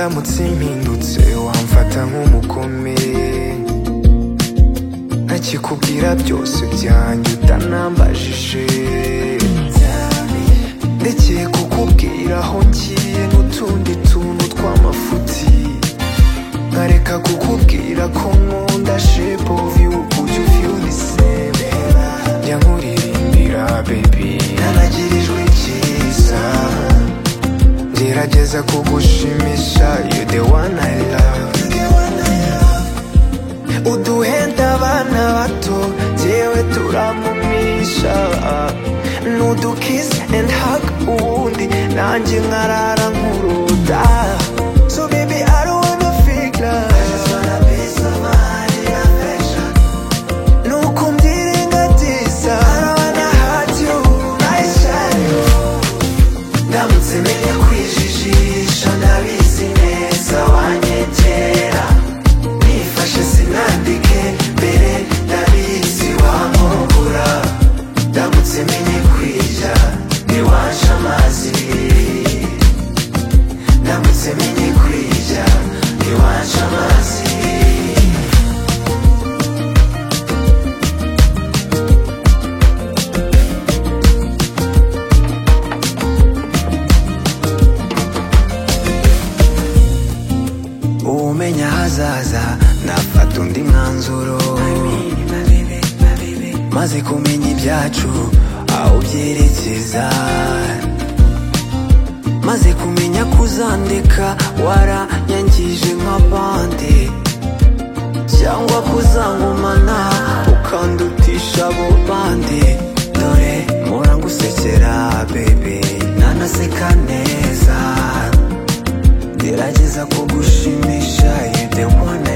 ndamutse impindutse wamfata nk'umugome, nakikubwira byose byanjye utanambajije, ndekeye kukubwira aho ngiye n'utundi tuntu tw'amafuti, nkareka kukubwira ko nkunda shape of you, would you feel the same? Njya nkuririmbira baby, nanagirijwe icyiza, ngerageza kugushimisha, you the one I love. Uduhenda abana bato jewe turamumisha, nudukiss and hug ubundi nanjye nkarara nkuruda. So baby I don't wanna fake love, I just wanna be somebody affection. Nuko mbyirengagiza, I don't wanna hurt you, nayishare you. Ndamutse menya kwijijisha ndabizi neza wanyegera, nifashe sinandike mbere ndabizi wankubura. Ndamutse menye kwija ntiwansha amazi, ndamutse menye kwija ntiwansha amazi. Umenya hazaza nafata undi mwanzuro, maze kumenya ibyacu aho byerekeza, maze kumenya kuzandeka waranyangije nka bande, cyangwa kuzangumana ukandutisha abo bande. Dore mpora ngusekera baby, nanaseka neza, gerageza kugushimisha, you the one